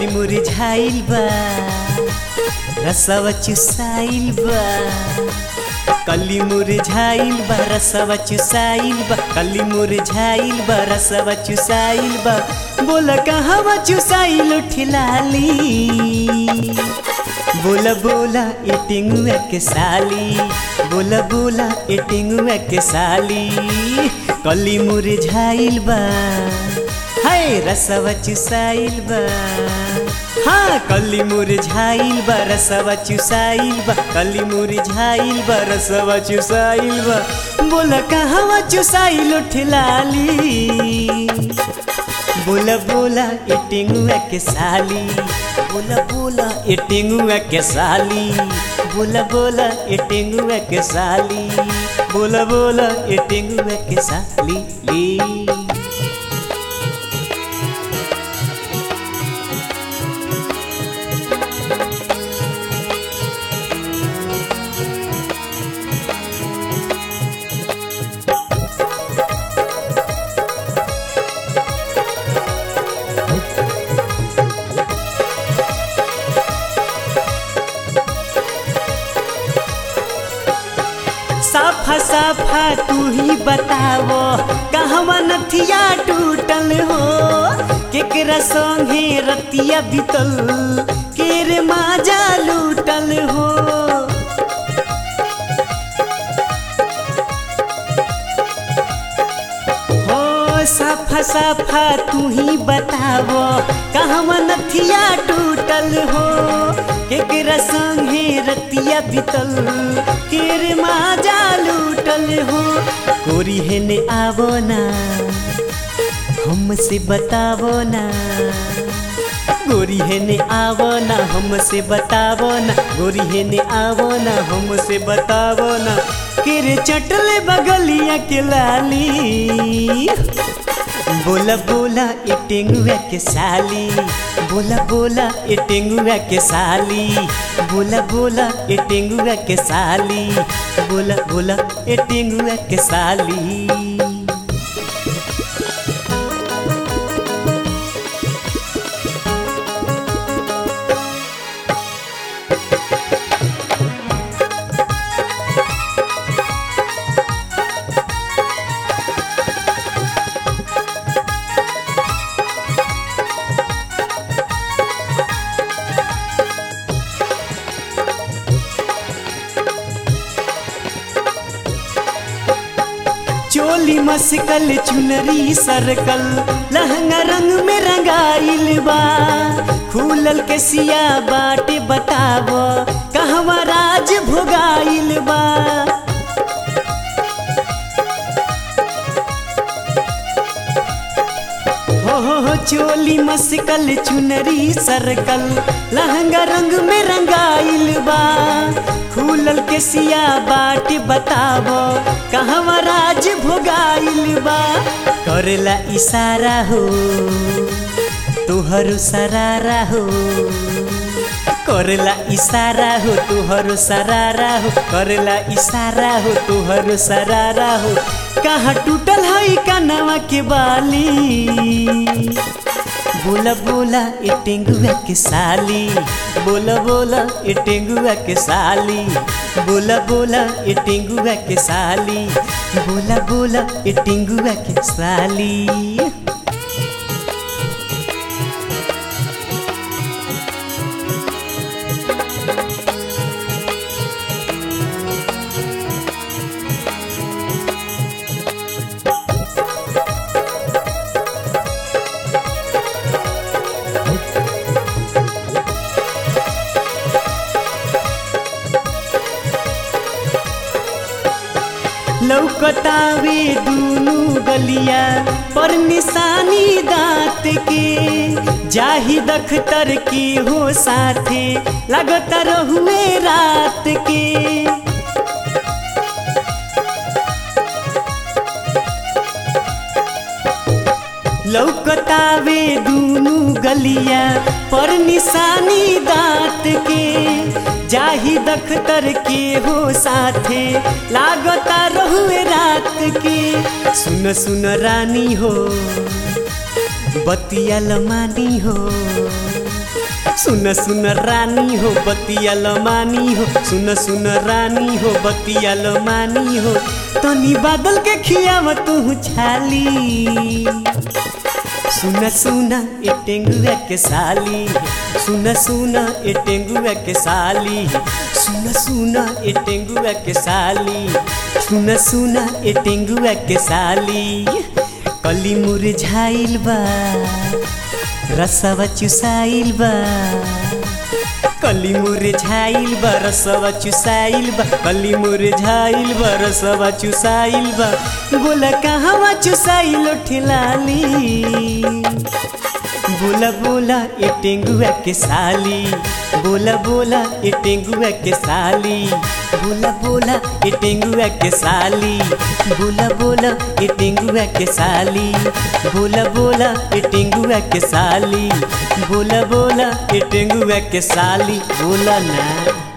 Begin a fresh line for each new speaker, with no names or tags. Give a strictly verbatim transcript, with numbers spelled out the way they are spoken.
कली मुरझाइल बा रसवा चुसाइल बा कली मुरझाइल बा रसवा चुसाइल बा कली मुरझाइल बा रसवा चुसाइल बा बोला कहवा चुसाइल उठलाली बोला बोला ए टिंगुआ के साली बोला बोला ए टिंगुआ के साली कली मुरझाइल बा हाय रसवा चुसाइल बा हाँ कली मुरझाइल बा रसवा चुसाइल बा कली मुरझाइल बा रसवा चुसाइल बा बोला कहवा चुसाइल उठलाली बोला बोला ए टिंगुआ के साली बोला बोला ए टिंगुआ के साली बोला बोला ए टिंगुआ के साली बोला बोला ए टिंगुआ के साली ली साफा साफा तू ही बतावो कहवा नथिया टूटल हो केकरा संगे रतिया बीतल केरे माजा लूटल हो हो साफा साफा तू ही बतावो कहवा नथिया टूटल हो केकरा संगे रतिया बीतल केरे माजा लूटल हो गोरी है ने आवो ना हमसे बतावो ना गोरी है ने आवो ना हमसे बतावो ना गोरी है ने आवो ना हमसे बतावो ना केरे चटले बगलिया के लाली बोला बोला ए टिंगुआ के साली बोला बोला ए टिंगुआ के साली बोला बोला ए टिंगुआ के साली बोला बोला ए टिंगुआ के साली चोली मस्कल चुनरी सरकल लहंगा रंग में रंगाइल बा खुलल के सिया बाटे बतावो कहवा राज भोगाइल बा हो हो हो चोली मस्कल चुनरी सरकल लहंगा रंग में रंगाइल बा खुलल के सिया बाटे बतावो कहवा राज भोगाइल बा करेला इशारा हो तुहरो सरारा हो करेला इशारा हो तुहरो सरारा हो करेला इशारा हो तुहरो सरारा हो कहाँ टूटल है कनवा के बाली बोला बोला ए टिंगुआ के साली बोला बोला ए टिंगुआ के साली बोला बोला ए टिंगुआ के साली बोला बोला ए टिंगुआ के साली लौकतावे दूनू गलिया पर निशानी दांत के जाही दख्तर के हो साथे लगता रहुए रात के लौकतावे दूनू गलिया पर निशानी दांत के जाही दख्तर के हो साथे लागता रहुए रात के सुन सुन रानी हो बतिया लमानी हो सुन सुन रानी हो बतिया लमानी हो, सुन सुन रानी हो बतिया लमानी हो, तनी बादल के खियाव तू छाली। सुन सुन ए टेंगुआ के साली, सुन सुन ए टेंगुआ के साली, सुन सुन ए टेंगुआ के साली, सुन सुन ए टेंगुआ के साली। कली मुरझाइल बा रसवा चुसाइल बा, कली मुरझाइल बा रसवा चुसाइल बा, कली मुरझाइल बा रसवा चुसाइल बा, बोला कहवा चुसाइल ठिलाली। बोला बोला ए टेंगुआ के साली, बोला बोला ए टेंगुआ के साली, बोला बोला ए टेंगुआ के साली, बोला बोला ए टेंगुआ के साली, बोला बोला ए टेंगुआ के साली, बोला बोला ए टेंगुआ के साली, बोला ना।